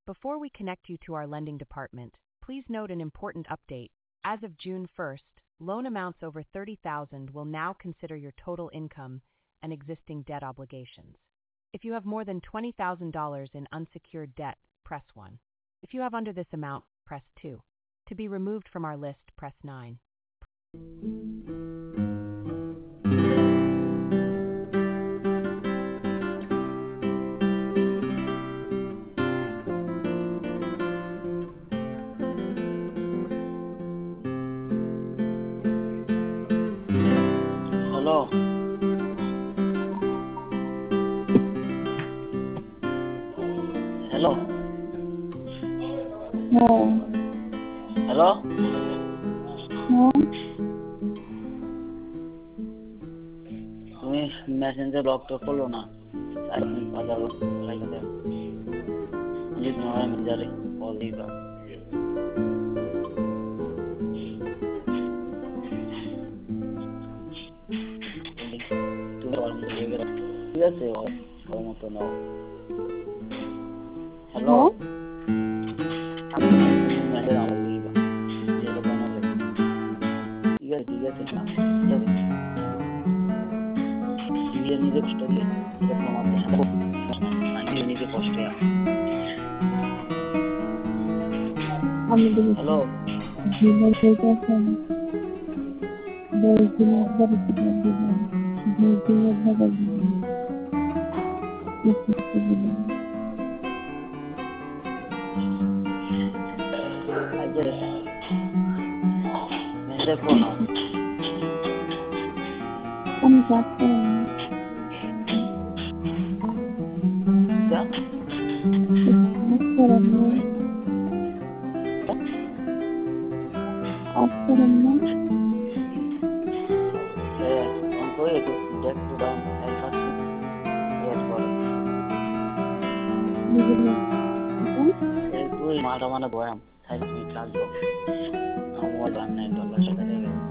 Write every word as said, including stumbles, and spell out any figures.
Before we connect you to our lending department, please note an important update. As of June first, loan amounts over thirty thousand dollars will now consider your total income and existing debt obligations. If you have more than twenty thousand dollars in unsecured debt, press one. If you have under this amount, press two. To be removed from our list, press nine. Hello. Hello. No. Hello. No. তুমি messenger block তো করলো না cycle বাজার লাইকে দেব please নয় মেসেঞ্জারে call দিবা তুমি all দিয়ে গেল ঠিক আছে ওর মতো নাও হ্যালো আমি মেসেঞ্জার আমল দিবা যেটা বানাবে ঠিক আছে ঠিক আছে না ঠিক আছে dia নিজে কষ্ট দিয়ে এটা প্রমাণ দেখাবো আমি নিজে কষ্ট আমি হ্যালো জীবন থেকে আসেন বলছি না বলছি না বলছি না বলছি আজকে মেসেজ করো আমি যাচ্ছি क्या मारा माना बोया साइड में क्लास दो हम वो जानने डॉलर से करेंगे